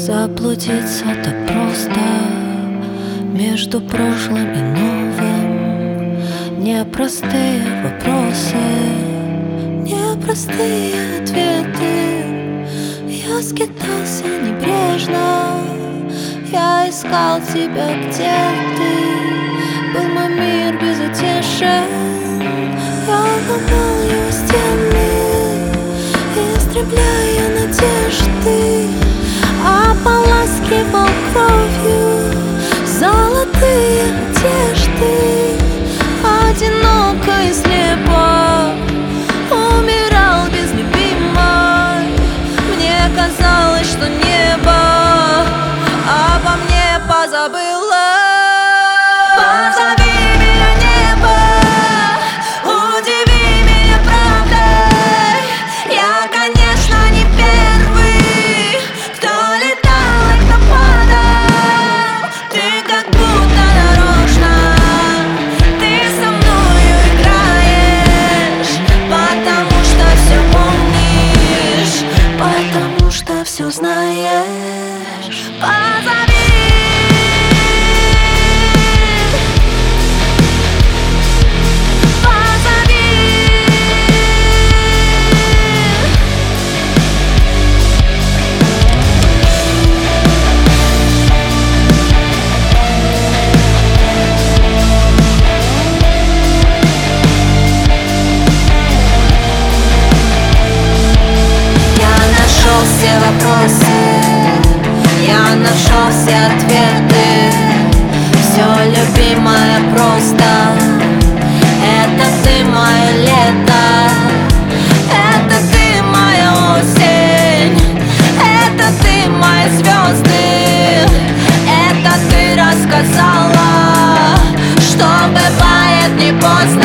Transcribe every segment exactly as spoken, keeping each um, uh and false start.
Заблудиться так просто между прошлым и новым. Непростые вопросы, непростые ответы. Я скитался небрежно, я искал тебя, где ты. Был мой мир безутешен, я ломал его стены, истребляя надежды. Ополаскивал кровью золотые одежды. Одиноко и слепо умирал без любимой. Мне казалось, что небо обо мне позабыло. Позови меня, небо, удиви меня правдой. Я, конечно, не первый, кто летал и кто падал. Ты как будто нарочно, ты со мною играешь, потому что все помнишь, потому что все знаешь. Позови. Все вопросы, я нашел все ответы. Все, любимое, просто это ты мое лето, это ты моя осень, это ты мои звезды, это ты рассказала, что бывает не поздно.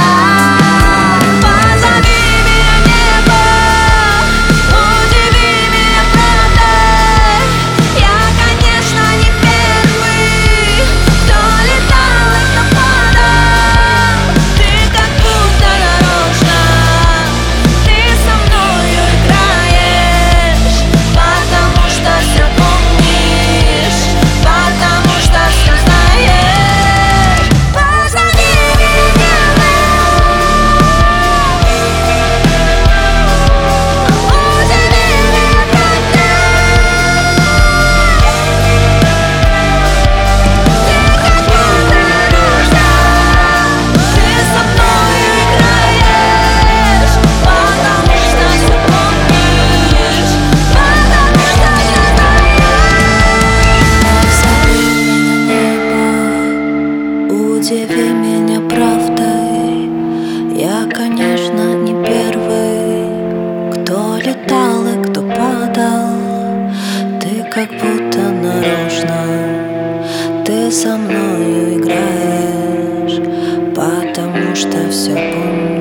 Удиви меня правдой, я, конечно, не первый, кто летал и кто падал. Ты как будто нарочно, ты со мною играешь, потому что все помнишь.